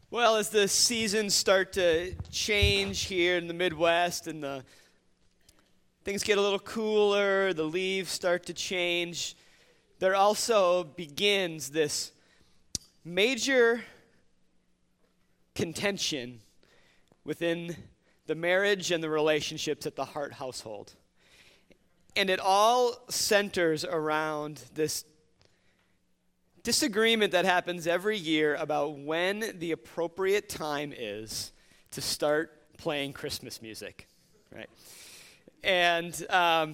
Well, as the seasons start to change here in the Midwest and things get a little cooler, the leaves start to change, there also begins this major contention within the marriage and the relationships at the Hart household. And it all centers around this disagreement that happens every year about when the appropriate time is to start playing Christmas music, right? And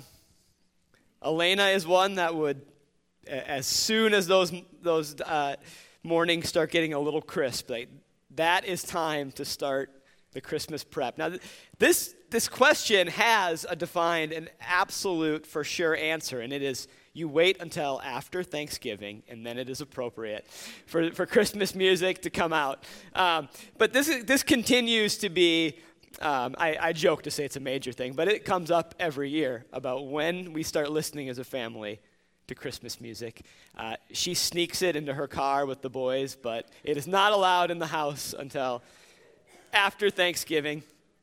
Elena is one that would, as soon as those mornings start getting a little crisp, like, that is time to start the Christmas prep. Now, this question has a defined and absolute for sure answer, and it is you wait until after Thanksgiving, and then it is appropriate for Christmas music to come out. But this continues to be, I joke to say it's a major thing, but it comes up every year about when we start listening as a family to Christmas music. She sneaks it into her car with the boys, but it is not allowed in the house until after Thanksgiving.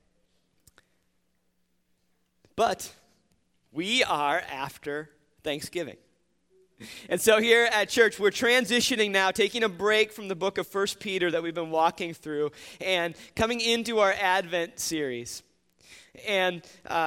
But we are after Thanksgiving. And so here at church, we're transitioning now, taking a break from the book of 1 Peter that we've been walking through and coming into our Advent series. And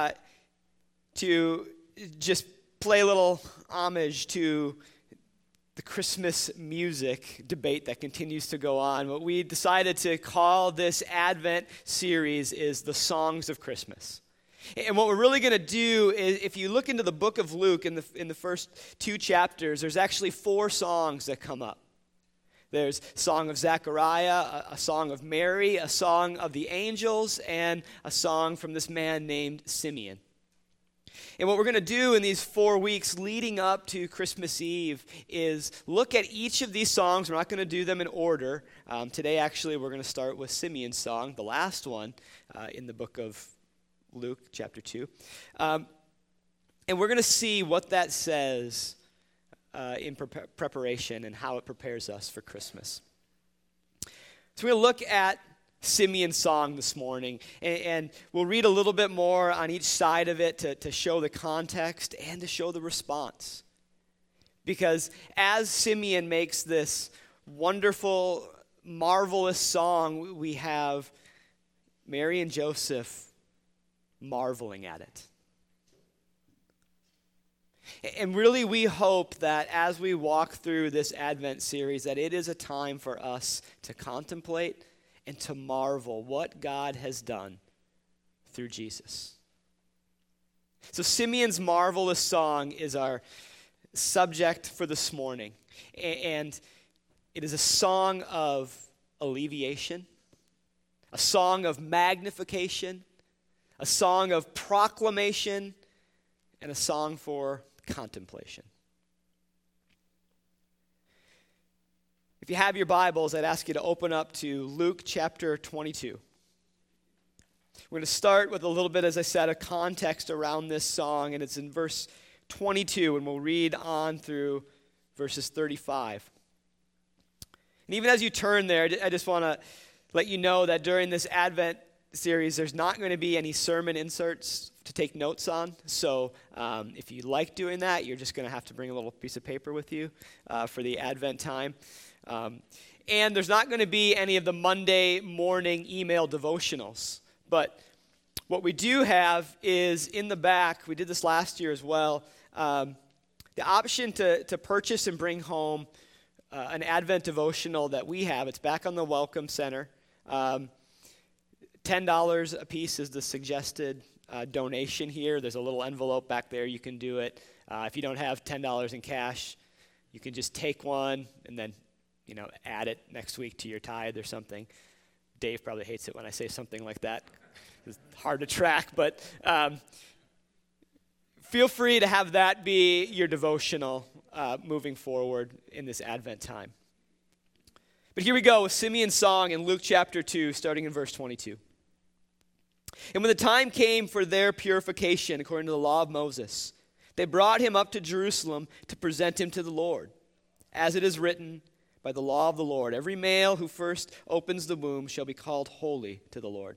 to just play a little homage to the Christmas music debate that continues to go on, what we decided to call this Advent series is the Songs of Christmas. And what we're really going to do is, if you look into the book of Luke in the first 2 chapters, there's actually 4 songs that come up. There's Song of Zechariah, a song of Mary, a song of the angels, and a song from this man named Simeon. And what we're going to do in these 4 weeks leading up to Christmas Eve is look at each of these songs. We're not going to do them in order. Today, actually, we're going to start with Simeon's song, the last one in the book of Luke, chapter 2. And we're going to see what that says in preparation and how it prepares us for Christmas. So we're going to look at Simeon's song this morning, and we'll read a little bit more on each side of it to show the context and to show the response. Because as Simeon makes this wonderful, marvelous song, we have Mary and Joseph marveling at it. And really, we hope that as we walk through this Advent series, that it is a time for us to contemplate and to marvel what God has done through Jesus. So Simeon's marvelous song is our subject for this morning. And it is a song of alleviation, a song of magnification, a song of proclamation, and a song for contemplation. If you have your Bibles, I'd ask you to open up to Luke chapter 22. We're going to start with a little bit, as I said, a context around this song, and it's in verse 22, and we'll read on through verses 35. And even as you turn there, I just want to let you know that during this Advent series, there's not going to be any sermon inserts to take notes on. So if you like doing that, you're just going to have to bring a little piece of paper with you for the Advent time. And there's not going to be any of the Monday morning email devotionals. But what we do have is in the back, we did this last year as well, the option to purchase and bring home an Advent devotional that we have. It's back on the Welcome Center. $10 a piece is the suggested donation here. There's a little envelope back there. You can do it. If you don't have $10 in cash, you can just take one and then, add it next week to your tithe or something. Dave probably hates it when I say something like that. It's hard to track, but feel free to have that be your devotional moving forward in this Advent time. But here we go with Simeon's song in Luke chapter 2, starting in verse 22. And when the time came for their purification, according to the law of Moses, they brought him up to Jerusalem to present him to the Lord. As it is written, by the law of the Lord. Every male who first opens the womb shall be called holy to the Lord.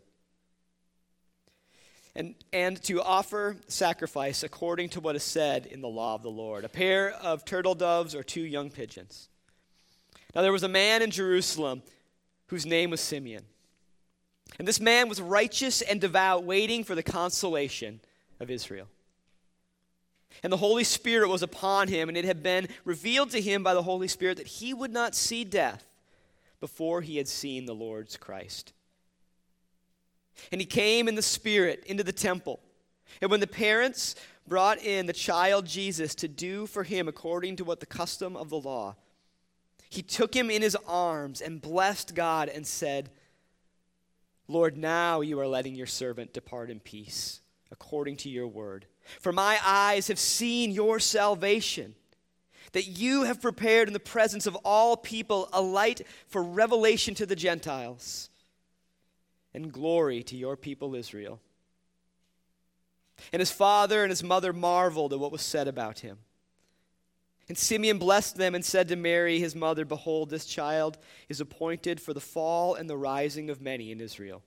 And to offer sacrifice according to what is said in the law of the Lord, a pair of turtle doves or 2 young pigeons. Now there was a man in Jerusalem whose name was Simeon. And this man was righteous and devout, waiting for the consolation of Israel. And the Holy Spirit was upon him, and it had been revealed to him by the Holy Spirit that he would not see death before he had seen the Lord's Christ. And he came in the Spirit into the temple. And when the parents brought in the child Jesus to do for him according to what the custom of the law, he took him in his arms and blessed God and said, Lord, now you are letting your servant depart in peace, according to your word. For my eyes have seen your salvation, that you have prepared in the presence of all people a light for revelation to the Gentiles, and glory to your people Israel. And his father and his mother marveled at what was said about him. And Simeon blessed them and said to Mary, his mother, behold, this child is appointed for the fall and the rising of many in Israel,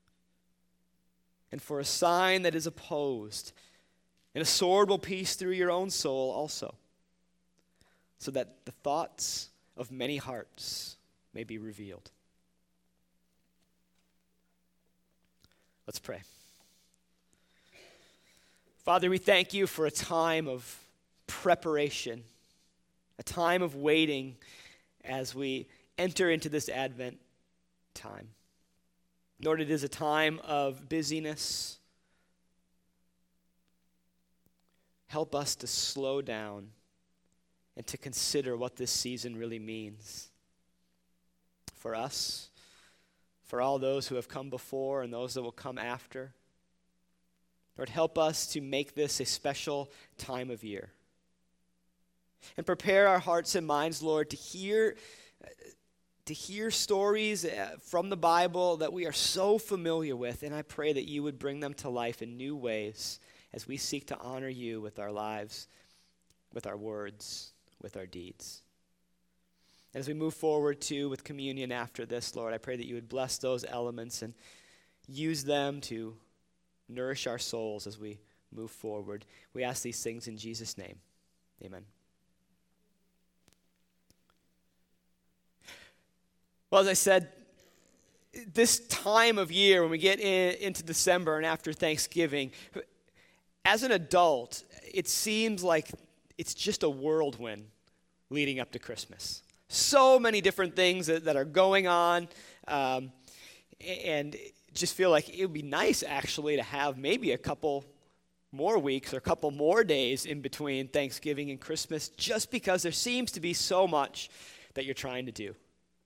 and for a sign that is opposed, and a sword will pierce through your own soul also, so that the thoughts of many hearts may be revealed. Let's pray. Father, we thank you for a time of preparation, a time of waiting as we enter into this Advent time. Lord, it is a time of busyness. Help us to slow down and to consider what this season really means for us, for all those who have come before and those that will come after. Lord, help us to make this a special time of year. And prepare our hearts and minds, Lord, to hear stories from the Bible that we are so familiar with. And I pray that you would bring them to life in new ways as we seek to honor you with our lives, with our words, with our deeds. As we move forward, too, with communion after this, Lord, I pray that you would bless those elements and use them to nourish our souls as we move forward. We ask these things in Jesus' name. Amen. Well, as I said, this time of year, when we get into December and after Thanksgiving, as an adult, it seems like it's just a whirlwind leading up to Christmas. So many different things that are going on, and just feel like it would be nice, actually, to have maybe a couple more weeks or a couple more days in between Thanksgiving and Christmas, just because there seems to be so much that you're trying to do.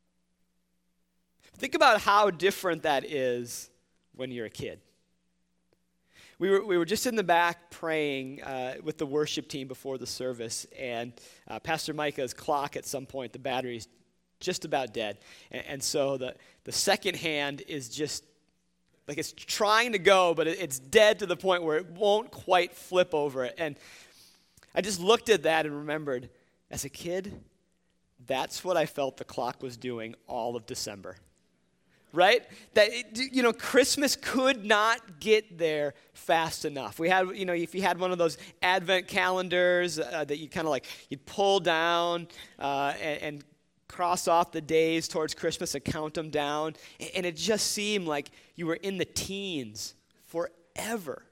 Think about how different that is when you're a kid. We were just in the back praying with the worship team before the service, and Pastor Micah's clock at some point, the battery's just about dead. And so the second hand is just, like it's trying to go, but it's dead to the point where it won't quite flip over it. And I just looked at that and remembered, as a kid, that's what I felt the clock was doing all of December. Right? That, Christmas could not get there fast enough. We had, if you had one of those Advent calendars that you kind of like, you'd pull down and cross off the days towards Christmas and count them down. And it just seemed like you were in the teens forever.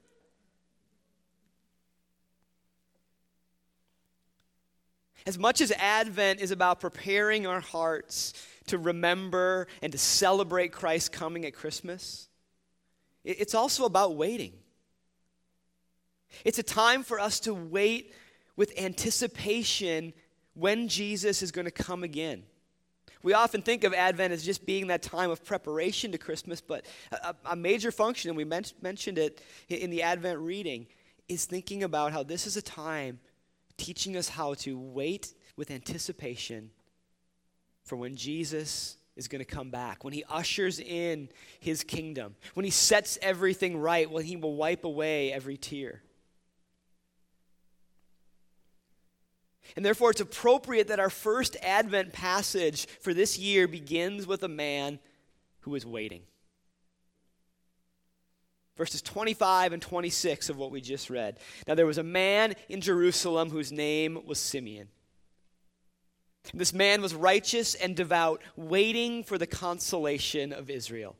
As much as Advent is about preparing our hearts to remember and to celebrate Christ coming at Christmas, it's also about waiting. It's a time for us to wait with anticipation when Jesus is going to come again. We often think of Advent as just being that time of preparation to Christmas, but a major function, and we mentioned it in the Advent reading, is thinking about how this is a time teaching us how to wait with anticipation for when Jesus is going to come back, when he ushers in his kingdom, when he sets everything right, when he will wipe away every tear. And therefore, it's appropriate that our first Advent passage for this year begins with a man who is waiting. Verses 25 and 26 of what we just read. Now, there was a man in Jerusalem whose name was Simeon. This man was righteous and devout, waiting for the consolation of Israel.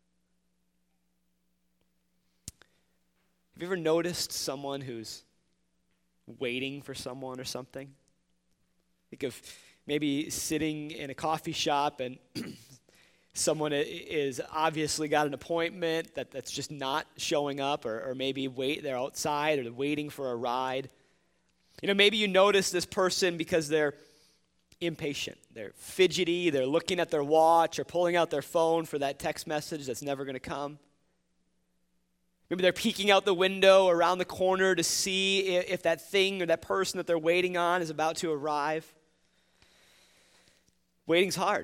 Have you ever noticed someone who's waiting for someone or something? Think of maybe sitting in a coffee shop and someone is obviously got an appointment that's just not showing up, or maybe they're outside or they're waiting for a ride. Maybe you notice this person because they're impatient. They're fidgety. They're looking at their watch or pulling out their phone for that text message that's never going to come. Maybe they're peeking out the window around the corner to see if that thing or that person that they're waiting on is about to arrive. Waiting's hard.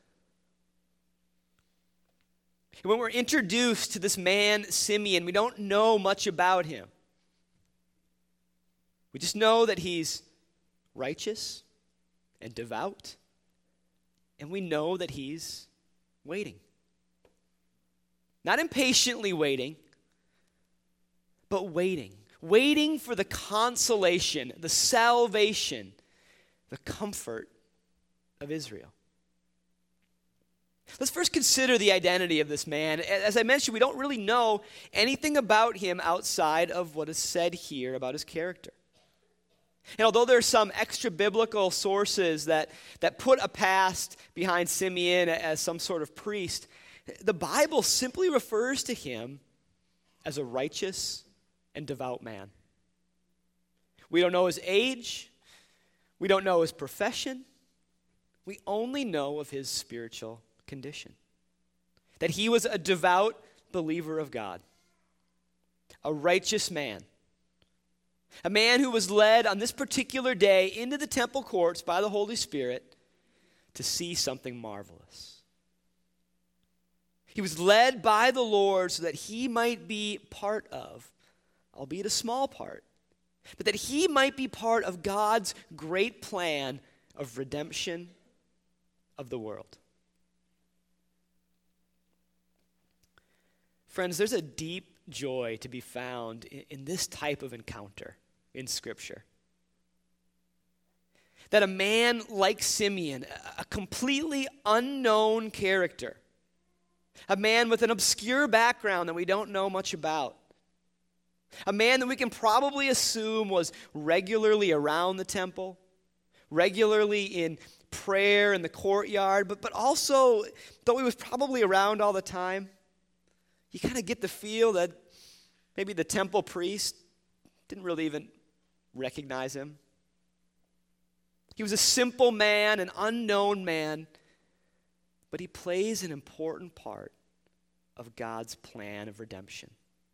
And when we're introduced to this man, Simeon, we don't know much about him. We just know that he's righteous and devout, and we know that he's waiting. Not impatiently waiting, but waiting for the consolation, the salvation, the comfort of Israel. Let's first consider the identity of this man. As I mentioned, we don't really know anything about him outside of what is said here about his character. And although there are some extra biblical sources that put a past behind Simeon as some sort of priest, the Bible simply refers to him as a righteous and devout man. We don't know his age. We don't know his profession. We only know of his spiritual condition. That he was a devout believer of God, a righteous man, a man who was led on this particular day into the temple courts by the Holy Spirit to see something marvelous. He was led by the Lord so that he might be part of, albeit a small part, but that he might be part of God's great plan of redemption of the world. Friends, there's a deep joy to be found in this type of encounter in Scripture. That a man like Simeon, a completely unknown character, a man with an obscure background that we don't know much about, a man that we can probably assume was regularly around the temple, regularly in prayer in the courtyard, but also, though he was probably around all the time, you kind of get the feel that maybe the temple priest didn't really even recognize him. He was a simple man, an unknown man, but he plays an important part of God's plan of redemption.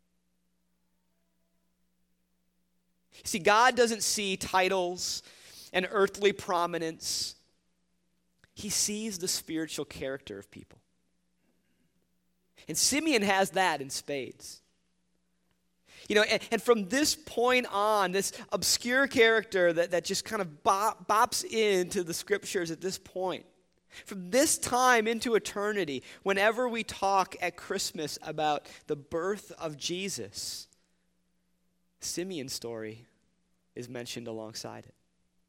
See, God doesn't see titles and earthly prominence. He sees the spiritual character of people. And Simeon has that in spades. And from this point on, this obscure character that just kind of bops into the Scriptures at this point, from this time into eternity, whenever we talk at Christmas about the birth of Jesus, Simeon's story is mentioned alongside it.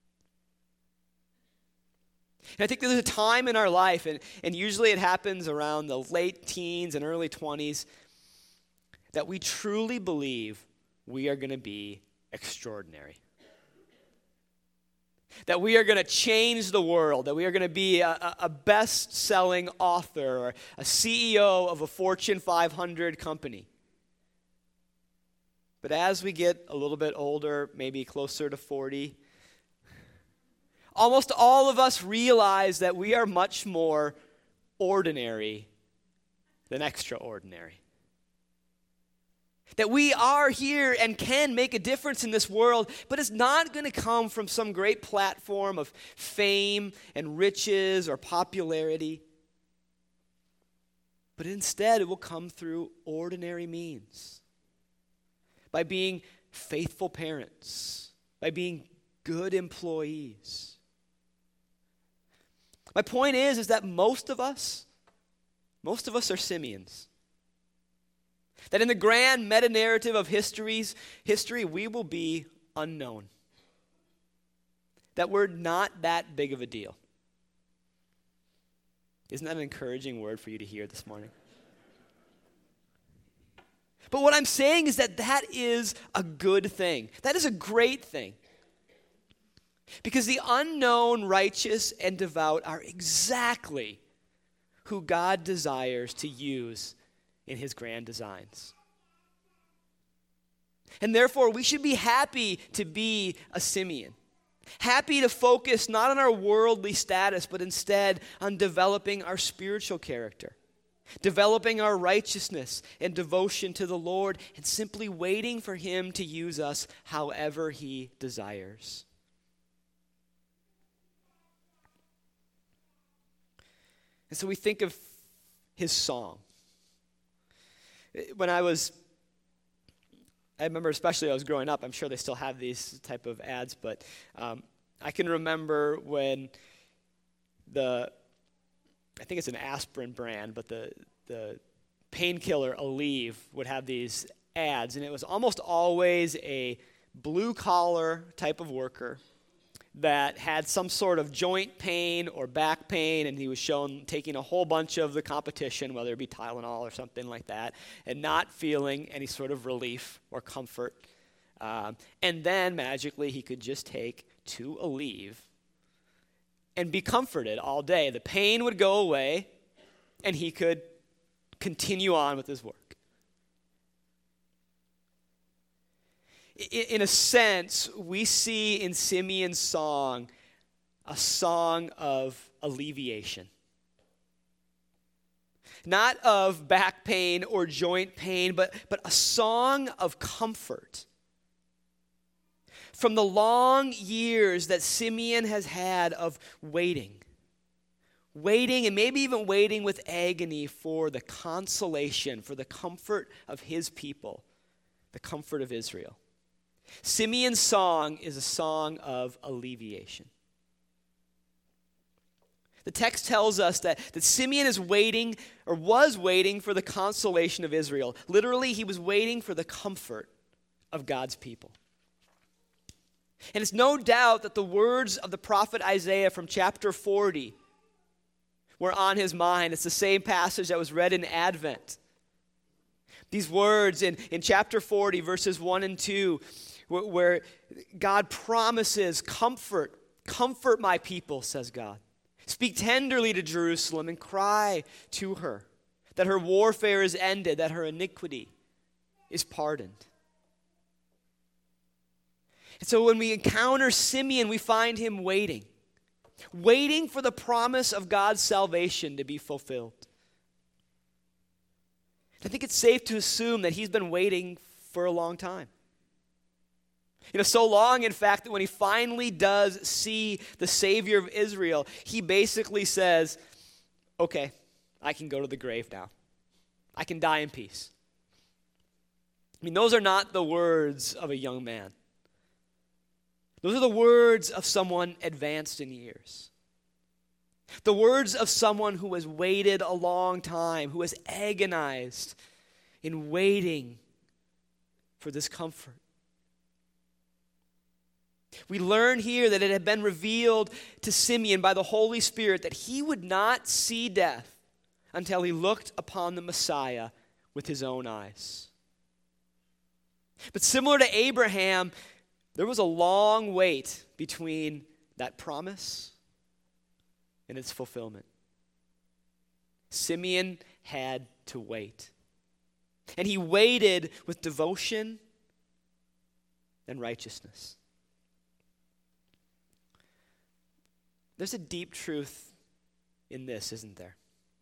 And I think there's a time in our life, and usually it happens around the late teens and early 20s, that we truly believe we are going to be extraordinary. That we are going to change the world, that we are going to be a best-selling author or a CEO of a Fortune 500 company. But as we get a little bit older, maybe closer to 40, almost all of us realize that we are much more ordinary than extraordinary. That we are here and can make a difference in this world, but it's not going to come from some great platform of fame and riches or popularity. But instead, it will come through ordinary means. By being faithful parents, by being good employees. My point is that most of us are Simeons. That in the grand meta-narrative of history, we will be unknown. That we're not that big of a deal. Isn't that an encouraging word for you to hear this morning? But what I'm saying is that is a good thing. That is a great thing. Because the unknown, righteous, and devout are exactly who God desires to use in his grand designs. And therefore, we should be happy to be a Simeon. Happy to focus not on our worldly status, but instead on developing our spiritual character, developing our righteousness and devotion to the Lord, and simply waiting for him to use us however he desires. And so we think of his song. I remember especially I was growing up, I'm sure they still have these type of ads, but I can remember when I think it's an aspirin brand, but the painkiller Aleve would have these ads, and it was almost always a blue-collar type of worker that had some sort of joint pain or back pain, and he was shown taking a whole bunch of the competition, whether it be Tylenol or something like that, and not feeling any sort of relief or comfort. And then magically he could just take 2 Aleve and be comforted all day. The pain would go away, and he could continue on with his work. In a sense, we see in Simeon's song a song of alleviation. Not of back pain or joint pain, but a song of comfort. From the long years that Simeon has had of waiting, and maybe even waiting with agony for the consolation, for the comfort of his people, the comfort of Israel. Simeon's song is a song of alleviation. The text tells us that Simeon is waiting, or was waiting, for the consolation of Israel. Literally, he was waiting for the comfort of God's people. And it's no doubt that the words of the prophet Isaiah from chapter 40 were on his mind. It's the same passage that was read in Advent. These words in chapter 40, verses 1 and 2, where God promises comfort. Comfort my people, says God. Speak tenderly to Jerusalem and cry to her that her warfare is ended, that her iniquity is pardoned. And so when we encounter Simeon, we find him waiting for the promise of God's salvation to be fulfilled. I think it's safe to assume that he's been waiting for a long time. So long, in fact, that when he finally does see the Savior of Israel, he basically says, okay, I can go to the grave now. I can die in peace. Those are not the words of a young man. Those are the words of someone advanced in years. The words of someone who has waited a long time, who has agonized in waiting for this comfort. We learn here that it had been revealed to Simeon by the Holy Spirit that he would not see death until he looked upon the Messiah with his own eyes. But similar to Abraham, there was a long wait between that promise and its fulfillment. Simeon had to wait. And he waited with devotion and righteousness. There's a deep truth in this, isn't there?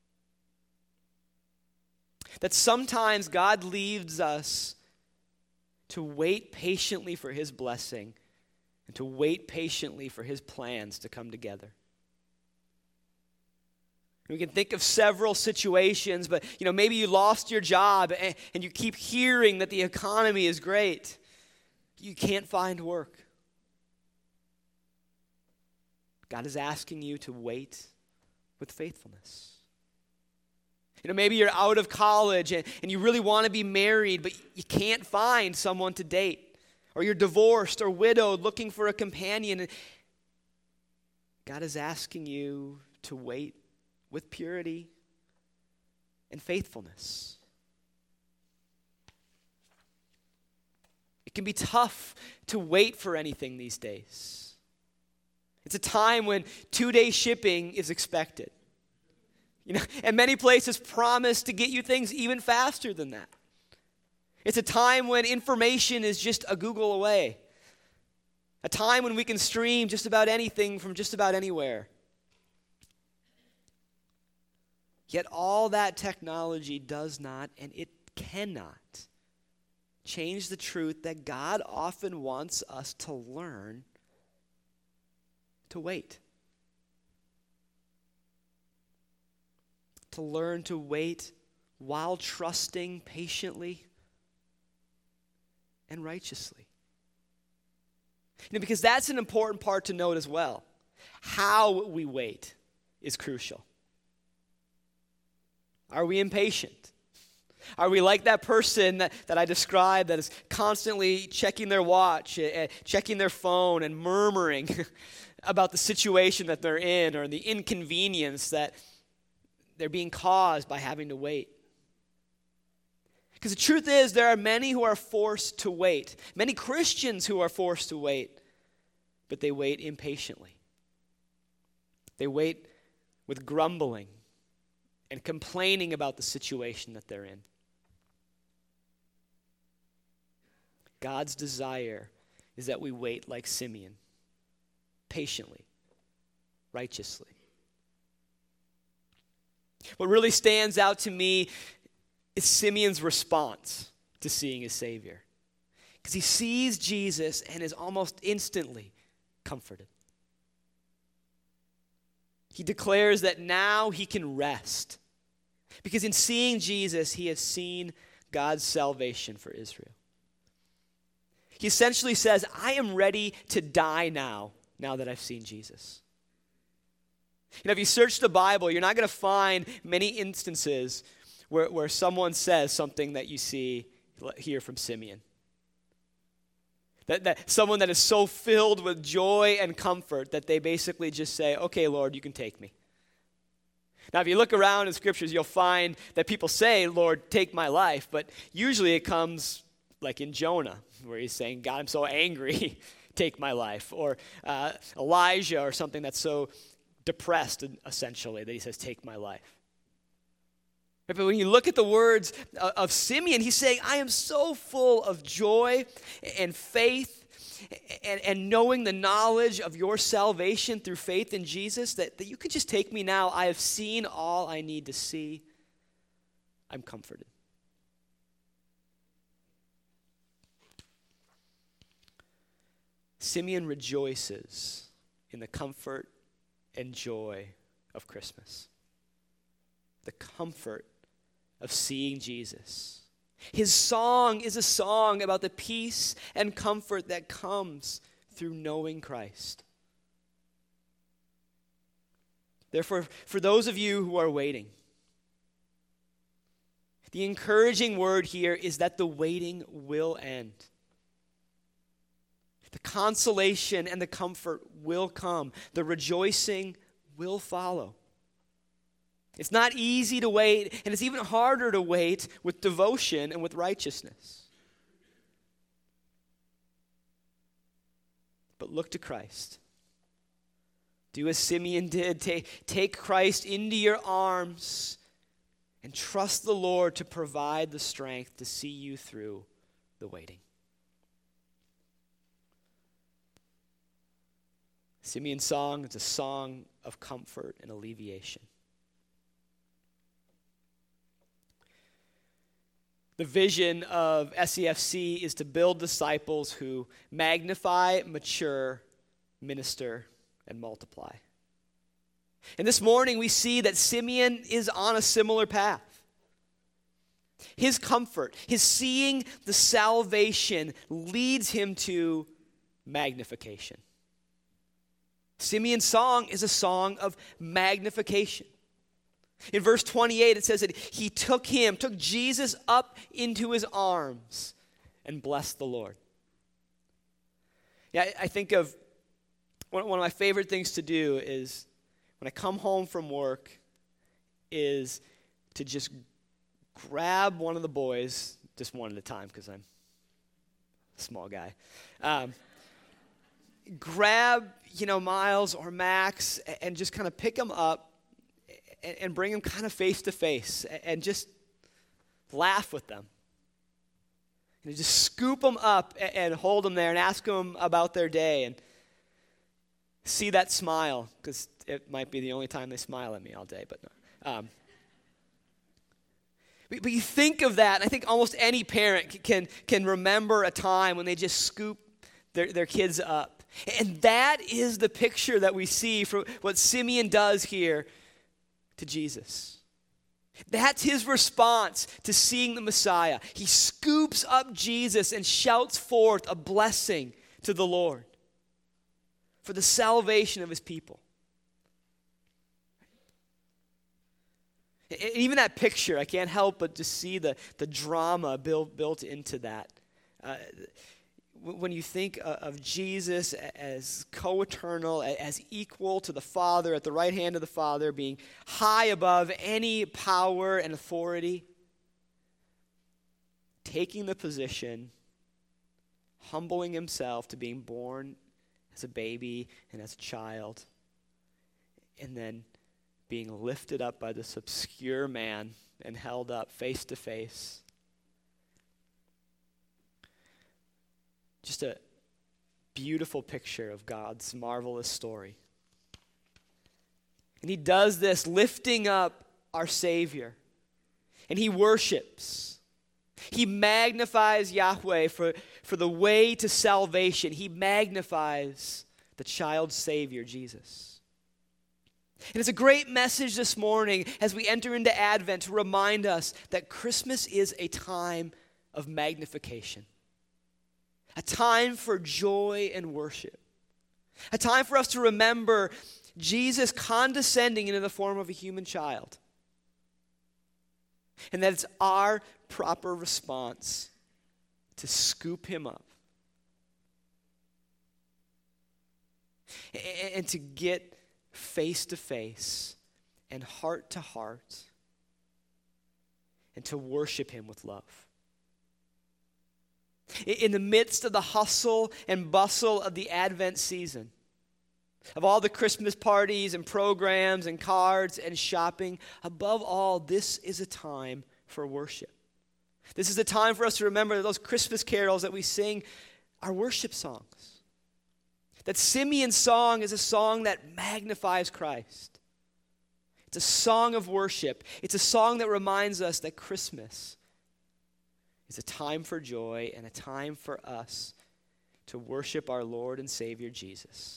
That sometimes God leaves us to wait patiently for his blessing and to wait patiently for his plans to come together. We can think of several situations, but maybe you lost your job and you keep hearing that the economy is great. You can't find work. God is asking you to wait with faithfulness. Maybe you're out of college and you really want to be married, but you can't find someone to date. Or you're divorced or widowed looking for a companion. God is asking you to wait with purity and faithfulness. It can be tough to wait for anything these days. It's a time when 2-day shipping is expected. And many places promise to get you things even faster than that. It's a time when information is just a Google away. A time when we can stream just about anything from just about anywhere. Yet all that technology does not, and it cannot, change the truth that God often wants us to learn to wait. To learn to wait while trusting patiently and righteously. Because that's an important part to note as well. How we wait is crucial. Are we impatient? Are we like that person that I described that is constantly checking their watch, checking their phone, and murmuring about the situation that they're in or the inconvenience that they're being caused by having to wait? Because the truth is, there are many who are forced to wait. Many Christians who are forced to wait, but they wait impatiently. They wait with grumbling and complaining about the situation that they're in. God's desire is that we wait like Simeon, patiently, righteously. What really stands out to me is Simeon's response to seeing his Savior. Because he sees Jesus and is almost instantly comforted. He declares that now he can rest. Because in seeing Jesus, he has seen God's salvation for Israel. He essentially says, I am ready to die now that I've seen Jesus. If you search the Bible, you're not going to find many instances where someone says something that you hear from Simeon. That someone that is so filled with joy and comfort that they basically just say, okay, Lord, you can take me. Now, if you look around in scriptures, you'll find that people say, Lord, take my life. But usually it comes like in Jonah, where he's saying, God, I'm so angry, take my life. Or Elijah or something that's so depressed, essentially, that he says, take my life. But when you look at the words of Simeon, he's saying, I am so full of joy and faith and knowing the knowledge of your salvation through faith in Jesus that you could just take me now. I have seen all I need to see. I'm comforted. Simeon rejoices in the comfort and joy of Christmas. The comfort of seeing Jesus. His song is a song about the peace and comfort that comes through knowing Christ. Therefore, for those of you who are waiting, the encouraging word here is that the waiting will end. The consolation and the comfort will come. The rejoicing will follow. It's not easy to wait, and it's even harder to wait with devotion and with righteousness. But look to Christ. Do as Simeon did. Take Christ into your arms and trust the Lord to provide the strength to see you through the waiting. Simeon's song is a song of comfort and alleviation. The vision of SEFC is to build disciples who magnify, mature, minister, and multiply. And this morning we see that Simeon is on a similar path. His comfort, his seeing the salvation leads him to magnification. Simeon's song is a song of magnification. In verse 28, it says that he took Jesus up into his arms and blessed the Lord. Yeah, I think of one of my favorite things to do is when I come home from work is to just grab one of the boys, just one at a time because I'm a small guy. Grab, Miles or Max and just kind of pick them up and bring them kind of face to face and just laugh with them. And just scoop them up and hold them there and ask them about their day and see that smile, because it might be the only time they smile at me all day. But but you think of that, and I think almost any parent can remember a time when they just scoop their kids up. And that is the picture that we see for what Simeon does here to Jesus. That's his response to seeing the Messiah. He scoops up Jesus and shouts forth a blessing to the Lord for the salvation of his people. And even that picture, I can't help but to see the drama built into that. When you think of Jesus as co-eternal, as equal to the Father, at the right hand of the Father, being high above any power and authority, taking the position, humbling himself to being born as a baby and as a child, and then being lifted up by this obscure man and held up face to face. Just a beautiful picture of God's marvelous story. And he does this lifting up our Savior. And he worships. He magnifies Yahweh for the way to salvation. He magnifies the child Savior, Jesus. And it's a great message this morning as we enter into Advent to remind us that Christmas is a time of magnification. A time for joy and worship. A time for us to remember Jesus condescending into the form of a human child. And that it's our proper response to scoop him up. And to get face to face and heart to heart. And to worship him with love. In the midst of the hustle and bustle of the Advent season, of all the Christmas parties and programs and cards and shopping, above all, this is a time for worship. This is a time for us to remember that those Christmas carols that we sing are worship songs. That Simeon's song is a song that magnifies Christ. It's a song of worship. It's a song that reminds us that Christmas is a time for joy and a time for us to worship our Lord and Savior Jesus.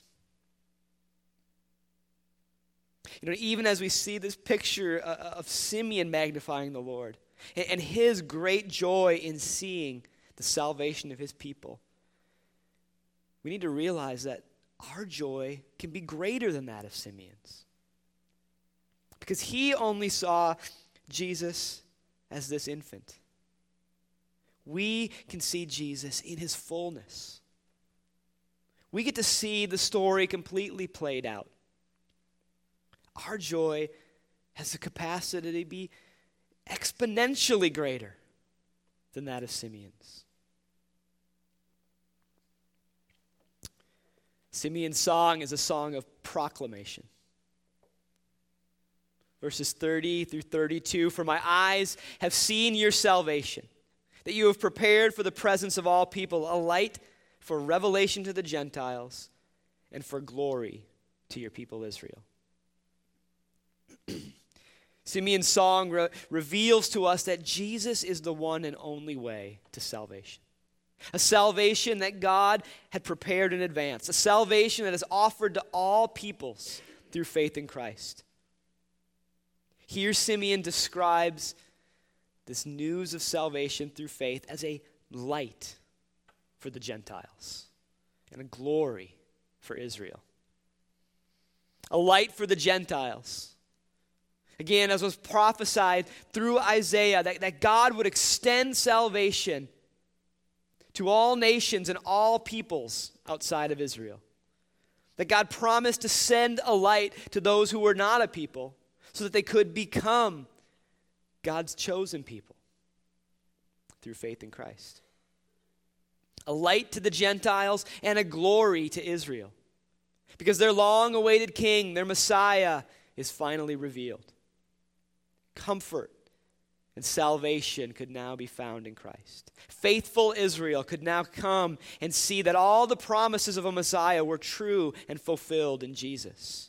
Even as we see this picture of Simeon magnifying the Lord and his great joy in seeing the salvation of his people, we need to realize that our joy can be greater than that of Simeon's. Because he only saw Jesus as this infant. We can see Jesus in his fullness. We get to see the story completely played out. Our joy has the capacity to be exponentially greater than that of Simeon's. Simeon's song is a song of proclamation. Verses 30 through 32, "For my eyes have seen your salvation, that you have prepared for the presence of all people a light for revelation to the Gentiles and for glory to your people Israel." Simeon's song reveals to us that Jesus is the one and only way to salvation. A salvation that God had prepared in advance. A salvation that is offered to all peoples through faith in Christ. Here Simeon describes this news of salvation through faith as a light for the Gentiles and a glory for Israel. a light for the Gentiles. Again, as was prophesied through Isaiah, that God would extend salvation to all nations and all peoples outside of Israel. That God promised to send a light to those who were not a people so that they could become God's chosen people through faith in Christ. A light to the Gentiles and a glory to Israel. Because their long-awaited king, their Messiah, is finally revealed. Comfort and salvation could now be found in Christ. Faithful Israel could now come and see that all the promises of a Messiah were true and fulfilled in Jesus.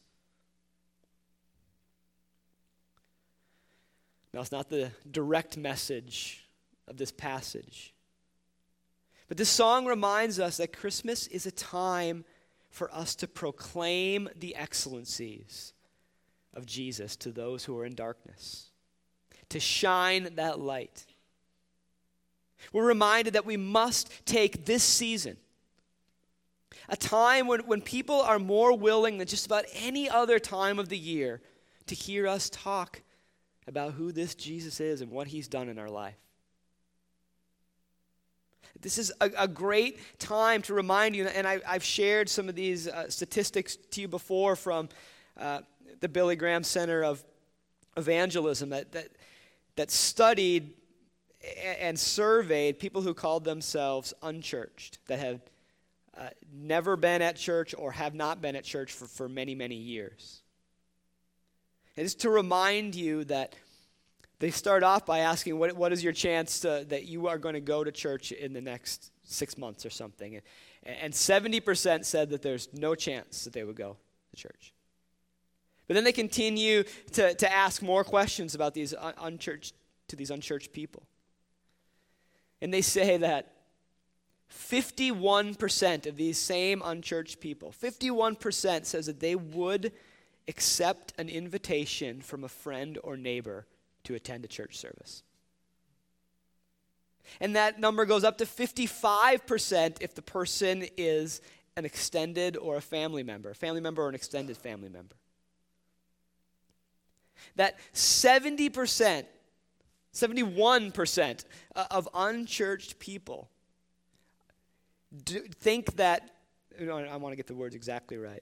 Now, it's not the direct message of this passage, but this song reminds us that Christmas is a time for us to proclaim the excellencies of Jesus to those who are in darkness, to shine that light. We're reminded that we must take this season, a time when people are more willing than just about any other time of the year, to hear us talk about who this Jesus is and what he's done in our life. This is a great time to remind you, and I've shared some of these statistics to you before from the Billy Graham Center of Evangelism that studied and surveyed people who called themselves unchurched, that have never been at church or have not been at church for many, many years. And it's to remind you that they start off by asking, what is your chance that you are going to go to church in the next 6 months or something? And 70% said that there's no chance that they would go to church. But then they continue to ask more questions about these unchurched people. And they say that 51% of these same unchurched people, 51% says that they would accept an invitation from a friend or neighbor to attend a church service. And that number goes up to 55% if the person is an extended or a family member or an extended family member. That 71% of unchurched people think that, I want to get the words exactly right.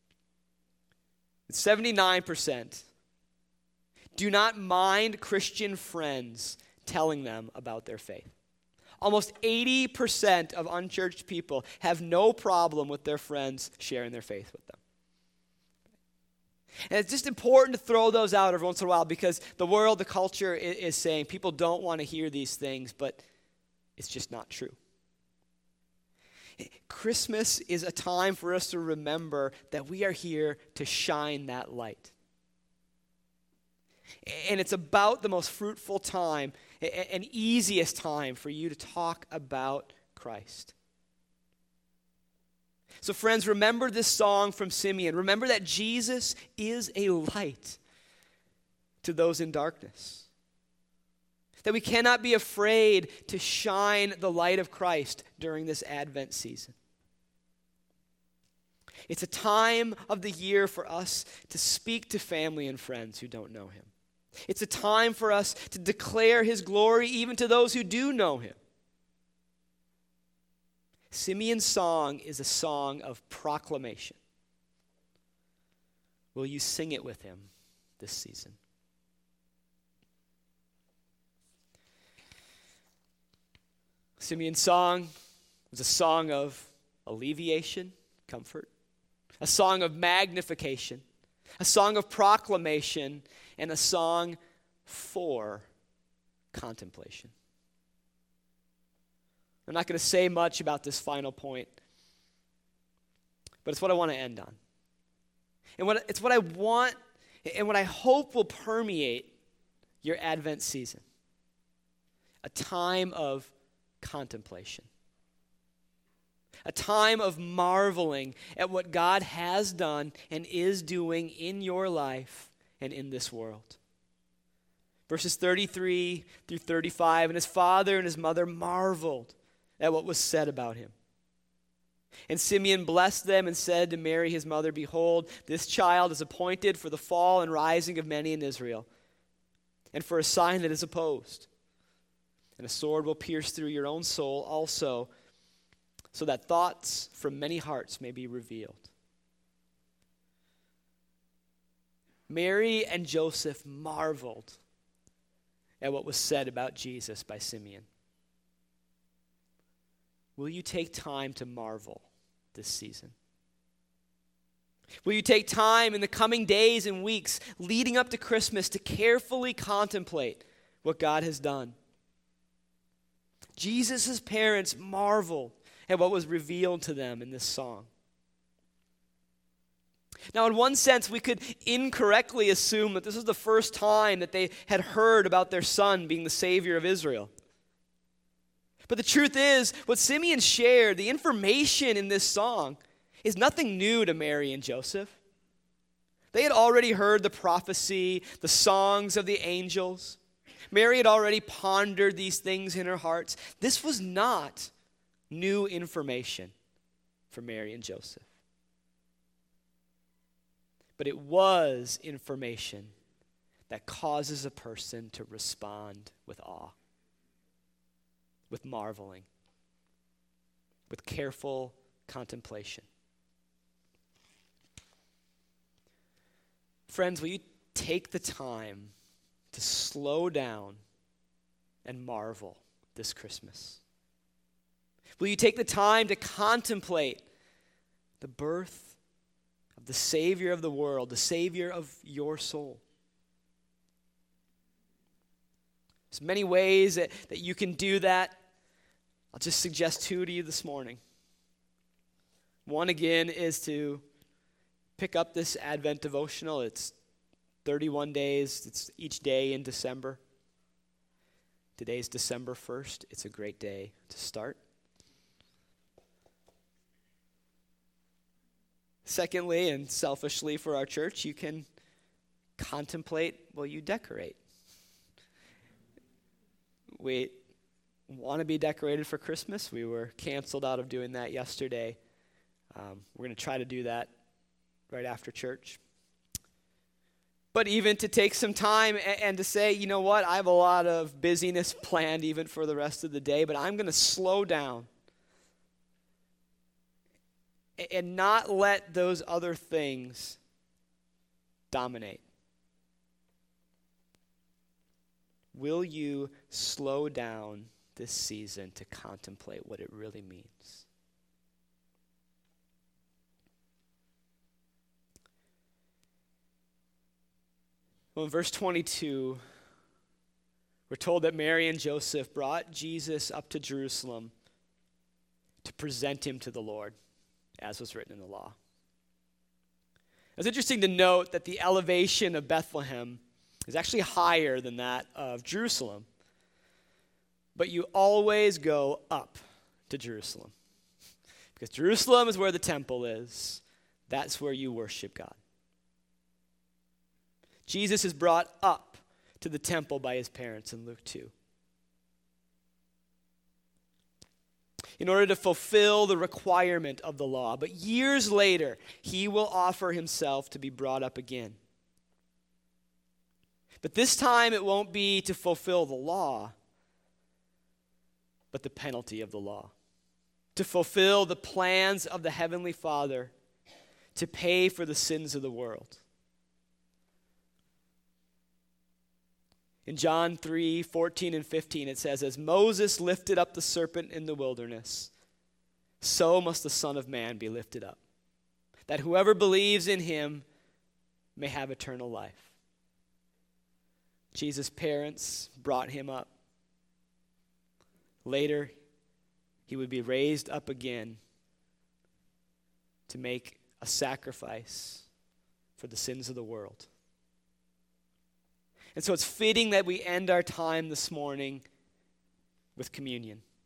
79% do not mind Christian friends telling them about their faith. Almost 80% of unchurched people have no problem with their friends sharing their faith with them. And it's just important to throw those out every once in a while because the world, the culture is saying people don't want to hear these things, but it's just not true. Christmas is a time for us to remember that we are here to shine that light. And it's about the most fruitful time and easiest time for you to talk about Christ. So friends, remember this song from Simeon. Remember that Jesus is a light to those in darkness. That we cannot be afraid to shine the light of Christ during this Advent season. It's a time of the year for us to speak to family and friends who don't know him. It's a time for us to declare his glory even to those who do know him. Simeon's song is a song of proclamation. Will you sing it with him this season? Simeon's song was a song of alleviation, comfort, a song of magnification, a song of proclamation, and a song for contemplation. I'm not going to say much about this final point, but it's what I want to end on. And it's what I want and what I hope will permeate your Advent season. A time of contemplation. A time of marveling at what God has done and is doing in your life and in this world. Verses 33 through 35, and his father and his mother marveled at what was said about him. And Simeon blessed them and said to Mary his mother, "Behold, this child is appointed for the fall and rising of many in Israel, and for a sign that is opposed. And a sword will pierce through your own soul also, so that thoughts from many hearts may be revealed." Mary and Joseph marveled at what was said about Jesus by Simeon. Will you take time to marvel this season? Will you take time in the coming days and weeks leading up to Christmas to carefully contemplate what God has done? Jesus' parents marveled at what was revealed to them in this song. Now, in one sense, we could incorrectly assume that this was the first time that they had heard about their son being the Savior of Israel. But the truth is, what Simeon shared, the information in this song, is nothing new to Mary and Joseph. They had already heard the prophecy, the songs of the angels. Mary had already pondered these things in her hearts. This was not new information for Mary and Joseph. But it was information that causes a person to respond with awe, with marveling, with careful contemplation. Friends, will you take the time to slow down and marvel this Christmas? Will you take the time to contemplate the birth of the Savior of the world, the Savior of your soul? There's many ways that you can do that. I'll just suggest two to you this morning. One, again, is to pick up this Advent devotional. It's 31 days. It's each day in December. Today's December 1st. It's a great day to start. Secondly, and selfishly for our church, you can contemplate while you decorate. We want to be decorated for Christmas. We were canceled out of doing that yesterday. We're going to try to do that right after church. But even to take some time and to say, you know what, I have a lot of busyness planned even for the rest of the day, but I'm going to slow down and not let those other things dominate. Will you slow down this season to contemplate what it really means? Well, in verse 22, we're told that Mary and Joseph brought Jesus up to Jerusalem to present him to the Lord, as was written in the law. It's interesting to note that the elevation of Bethlehem is actually higher than that of Jerusalem. But you always go up to Jerusalem, because Jerusalem is where the temple is. That's where you worship God. Jesus is brought up to the temple by his parents in Luke 2. In order to fulfill the requirement of the law. But years later, he will offer himself to be brought up again. But this time it won't be to fulfill the law, but the penalty of the law. To fulfill the plans of the Heavenly Father to pay for the sins of the world. In John 3:14 and 15, it says, "As Moses lifted up the serpent in the wilderness, so must the Son of Man be lifted up, that whoever believes in him may have eternal life." Jesus' parents brought him up. Later, he would be raised up again to make a sacrifice for the sins of the world. And so it's fitting that we end our time this morning with communion.